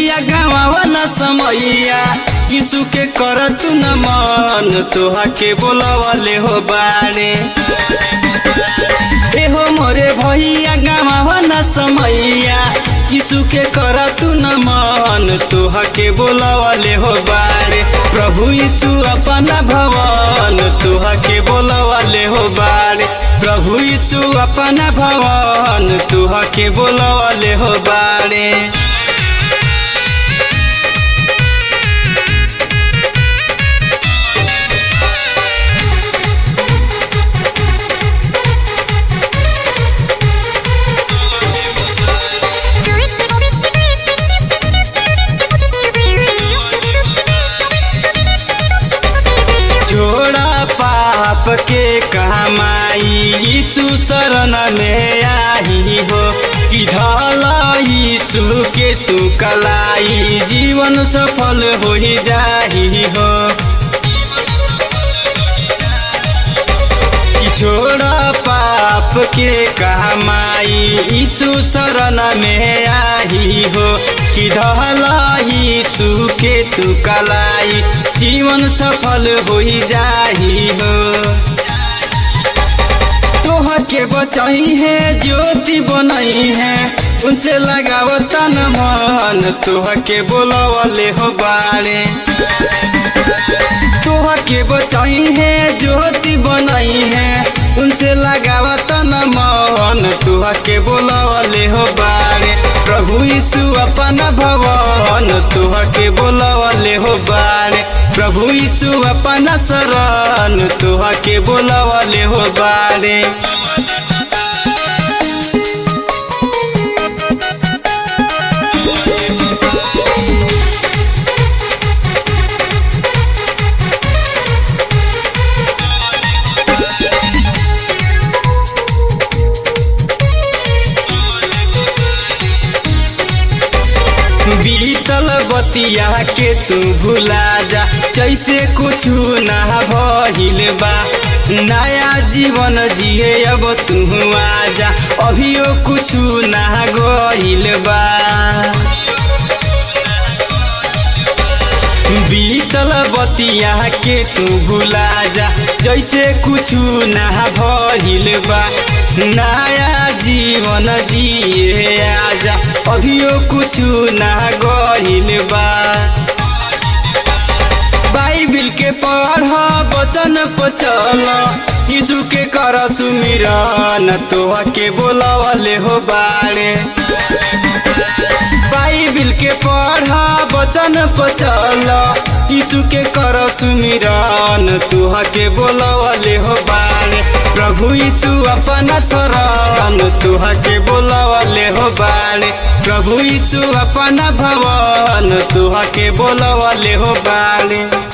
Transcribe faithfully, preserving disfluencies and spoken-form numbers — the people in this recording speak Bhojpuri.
भैया गावा न समैया यीशु के कर तू न मन तोहा के बोलवले हो बारे ए हो मोरे भैया गावा न समैया यीशु के कर तू न मन तोहा के बोलवले हो बारे प्रभु यीशु अपना भवन तोहा के बोलवले हो बारे प्रभु यीशु अपना भवन तोहा के बोलवले हो बारे छोड़ा पाप के कमाई यीशु शरण में आई हो कि ढला यीशु के तू कलाई जीवन सफल हो ही जाही हो छोड़ा पाप के कमाई यीशु शरण में आई हो कि ढला यीशु के तू कलाई जीवन सफल हो ही जाही हो तोह के बचाई है ज्योति बनाई है उनसे लगाव तन मन तोह के बोलवले हो बारे तोह के बचाई है ज्योति बनाई है उनसे लगावा तन मन तोह के बोलवले हो बारे प्रभु यीशु अपना भवन तोह के बोलवले हो बारे प्रभु यीशु अपना शरण तोह के बोलवले हो बारे बीतल बतिया के तू भुला जा जैसे कुछ ना भइल बा नया जीवन जिए अब तू आजा अभियो कुछ ना गइल बा बीतल बतिया के तू भुला जा जैसे कुछ ना भइल बा नया जीवन जिए आजा अभियो कुछ ना गइल बा बाइबिल के पढ़ वचन पचल यीशु के कर सुमिरन तोह के बोलवले हो बारे बाइबिल के पढ़ वचन पचल यीशु के कर सुमिरन तोह के बोलवले हो बारे प्रभु यीशु अपना शरण तोह के बोलवले हो बारे प्रभु यीशु अपना भवन तोह के बोलवले हो बारे।